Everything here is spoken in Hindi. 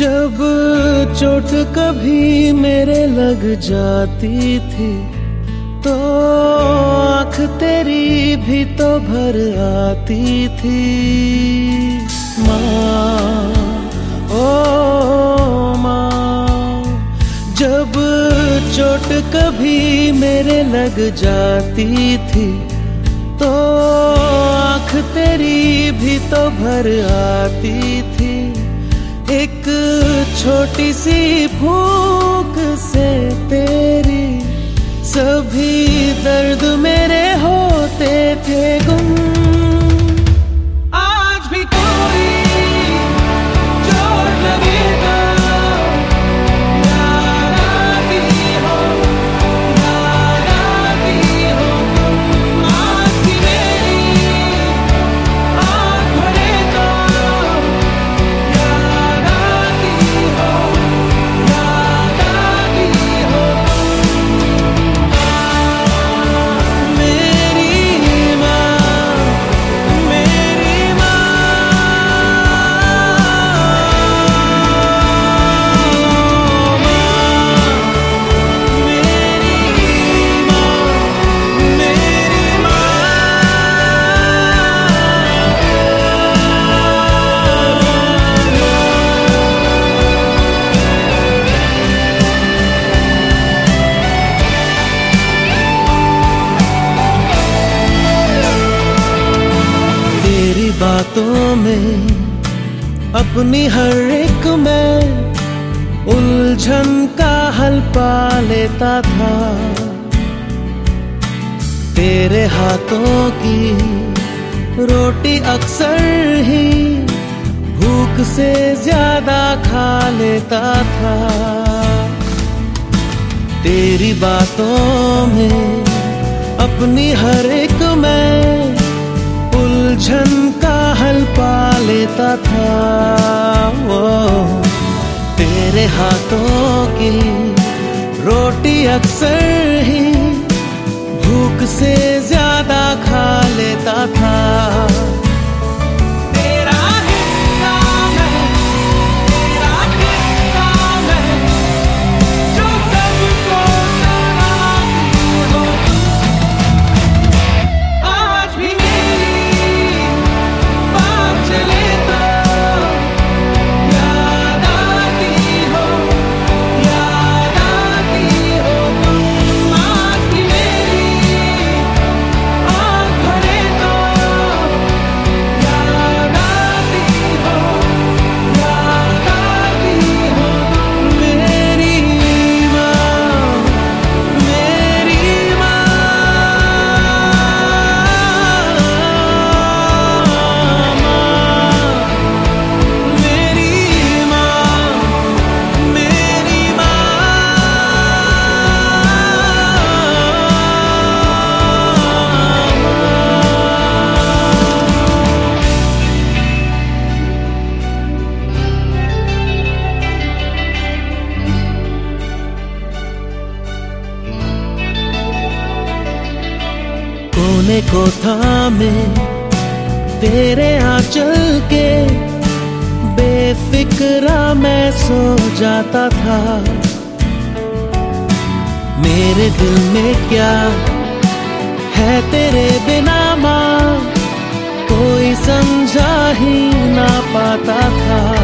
जब चोट कभी मेरे लग जाती थी तो आँख तेरी भी तो भर आती थी। माँ ओ माँ, जब चोट कभी मेरे लग जाती थी तो आँख तेरी भी तो भर आती थी। एक छोटी सी भूख से तेरी सभी दर्द मेरे होते थे गुम। आज भी कोई चोट लगे तो याद आती हो तुम। आज भी मेरी आँख भरे तो याद आती हो मेरी माँ, मेरी माँ, तेरी बातों में अपनी हर एक मैं उलझन का हल पा लेता था। तेरे हाथों की रोटी अक्सर ही भूख से ज्यादा खा लेता था। तेरी बातों में अपनी हर एक मैं उलझन का हल पा लेता था। वो तेरे हाथों की रोटी अक्सर ही भूख से ज्यादा खा लेता था। तेरा हिस्सा मैं, तेरा हिस्सा मैं, जो सबको सलामी हो। आज भी कोने को थामे तेरे आंचल के बेफिक्रा मैं सो जाता था। मेरे दिल में क्या है तेरे बिना माँ, कोई समझा ही ना पाता था।